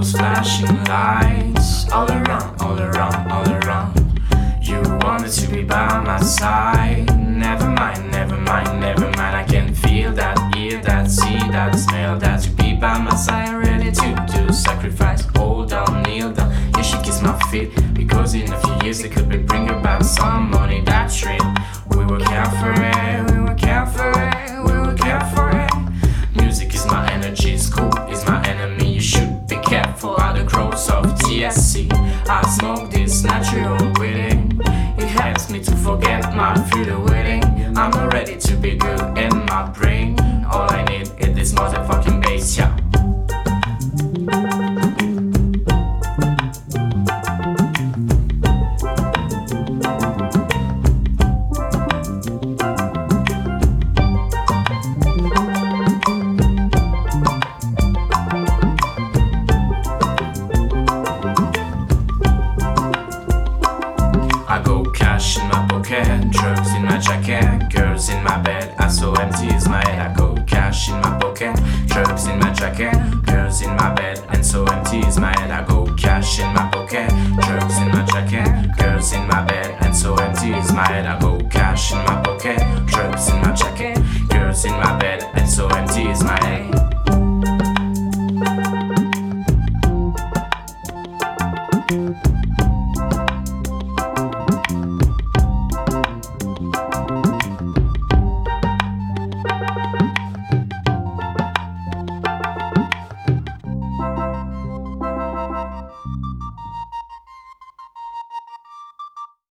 those flashing lights all around, all around, all around. You wanted to be by my side. Never mind, never mind, never mind. I can feel that, hear that, see that, smell that. You be by my side, ready to do sacrifice. Hold down, kneel down, you should kiss my feet, because in a few years they could be bring about some money. That's real. We will care for it, we will care for it, we will care for it. Music is my energy, school is my enemy. You should be careful of the crowds of TSC. I smoke this natural weeding. It helps me to forget my future waiting. I'm not ready to be good in my brain. All I need is this motherfucking bass, yeah. I go cash in my pocket, drugs in my jacket, girls in my bed, I so empty is my head. I go cash in my pocket, drugs in my jacket, girls in my bed, and so empty is my head. I go cash in my pocket, drugs in my jacket, girls in my bed, and so empty is my head. I go cash in my pocket, drugs in my jacket, girls in my bed, and so empty is my head.